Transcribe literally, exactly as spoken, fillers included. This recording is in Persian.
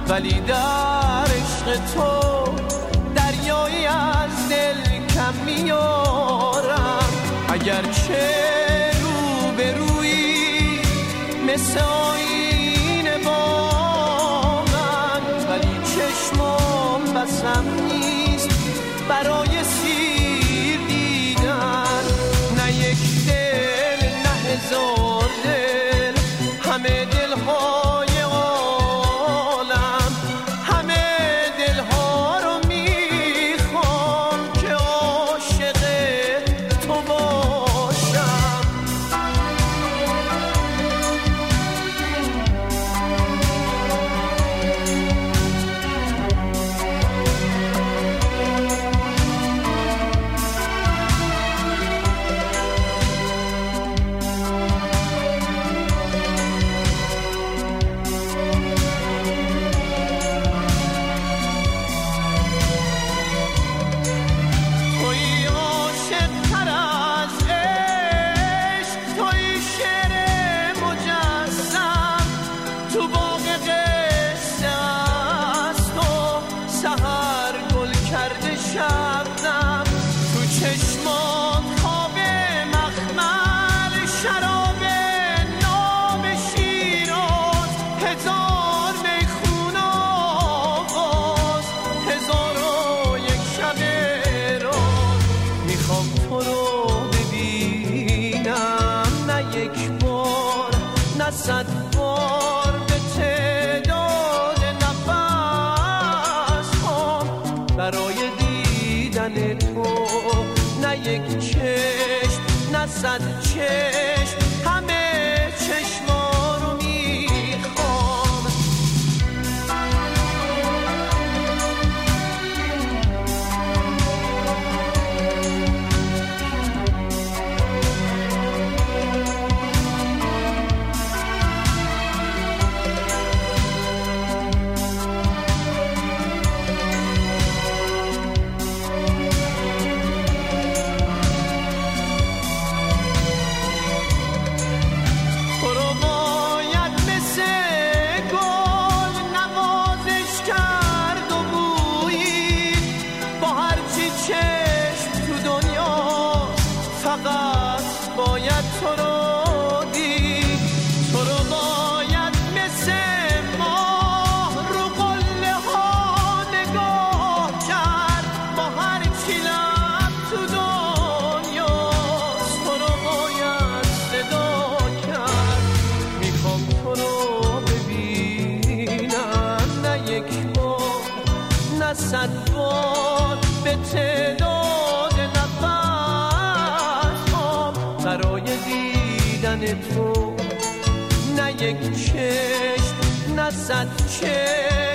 ولی در عشق تو دریایی از دل کم میارم. اگرچه رو به روی مثل آینه با من، ولی چشمام بسم نیست برای سیر دیدن. نه یک دل نه هزار دل، همه دلهای عالم، همه دلها رو میخوام که عاشق تو باشم. صد بار به تعداد نفس هم برای دیدن تو، نه یک چشم نه صد چشم، همه چشما رو میخوام. فقط باید تو رو دید، تو رو باید مثل ماه رو قله ها نگاه کرد، با هر چی لب تو دنیاست تو رو باید صدا کرد. میخوام تو رو ببینم، نه یک بار نه صد بار، به تعداد برای دیدن تو، نه یک چشم نه صد چشم.